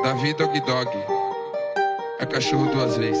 Davi Dog Dog. É cachorro duas vezes.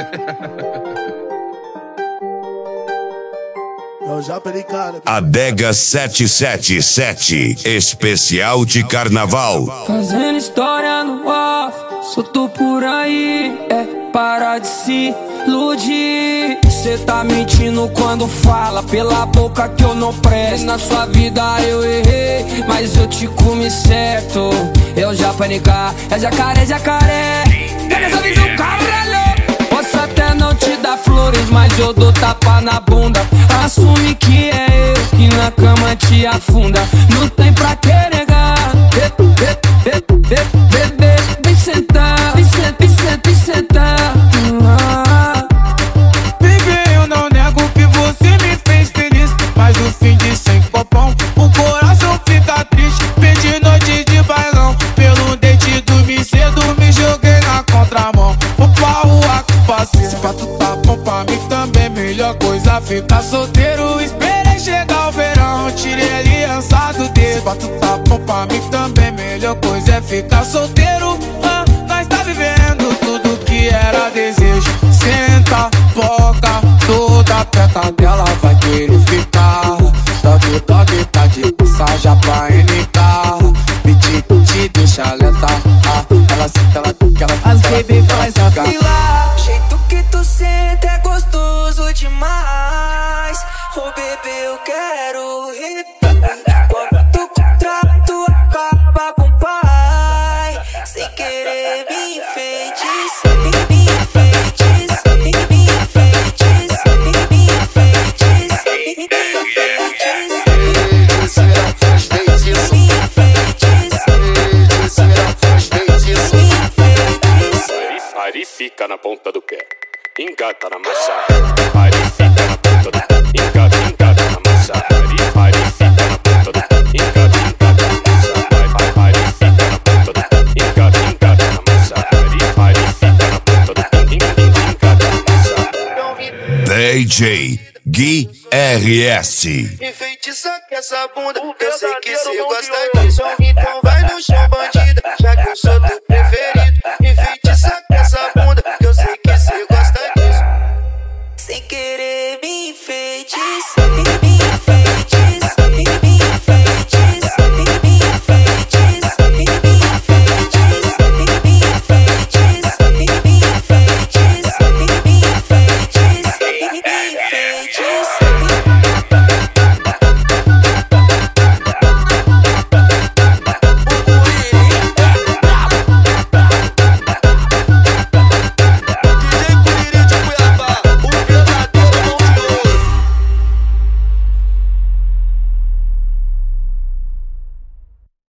Adega 777, especial de carnaval. Fazendo história no off, solto por aí, para de se iludir. Cê tá mentindo quando fala pela boca que eu não presto. Na sua vida eu errei, mas eu te comi certo. Eu já panicar, é jacaré, jacaré. Pega essa visão, caralho. Posso até não te dar flores, mas eu dou tapa na bunda. Assume que é eu que na cama te afunda. Não tem pra que negar. Bebê, vem sentar, vem sentar. Baby, eu não nego que você me fez feliz, mas no fim de sem popão, o coração fica triste. Perdi noite de bailão, pelo dente dormi cedo, me joguei na contramão. Vou pra rua que passei, se pra tu tá bom pra mim também, melhor coisa ficar solteiro. Esperei chegar o verão, tirei a aliança do dedo. Se pra tu tá bom pra mim também, melhor coisa é ficar solteiro. Nós tá vivendo tudo que era desejo. Senta, foca, toda perto dela vai querer ficar. Dog, dog, tá de passagem pra NK. Me te deixa alertar. Ela senta, ela As baby faz a fila. O jeito que tu senta é gostoso demais. Oh bebê, eu quero rir. Quando tu contrato acaba com o pai, sem querer me enfeitiça. Me enfeitiça, me enfeitiça, me enfeitiça, me enfeitiça. Ari fica na ponta do pé, engata na massa. Ari fica na ponta do pé, engata na massa. Ari fica na ponta do pé, engata na massa. Ari fica na ponta do pé, engata na massa. Ari fica na ponta do pé, engata na massa. DJ Gui RS. Enfeitiça com essa bunda, eu sei que cê gosta disso. Então vai no chão.